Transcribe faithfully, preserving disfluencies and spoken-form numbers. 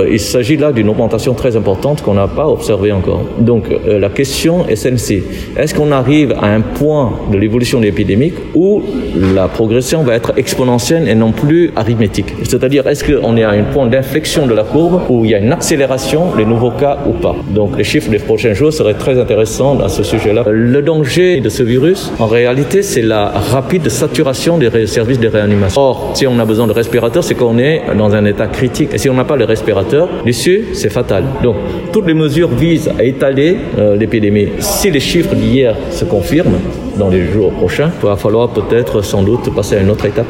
Il s'agit là d'une augmentation très importante qu'on n'a pas observée encore. Donc euh, la question est celle-ci. Est-ce qu'on arrive à un point de l'évolution de l'épidémie où la progression va être exponentielle et non plus arithmétique? C'est-à-dire, est-ce qu'on est à un point d'inflexion de la courbe où il y a une accélération des nouveaux cas ou pas? Donc les chiffres des prochains jours seraient très intéressants à ce sujet-là. Le danger de ce virus, en réalité, c'est la rapide saturation des ré- services de réanimation. Or, si on a besoin de respirateurs, c'est qu'on est dans un état critique. Et si on n'a pas les respirateurs, l'issue, c'est fatal. Donc, toutes les mesures visent à étaler euh, l'épidémie. Si les chiffres d'hier se confirment dans les jours prochains, il va falloir peut-être sans doute passer à une autre étape.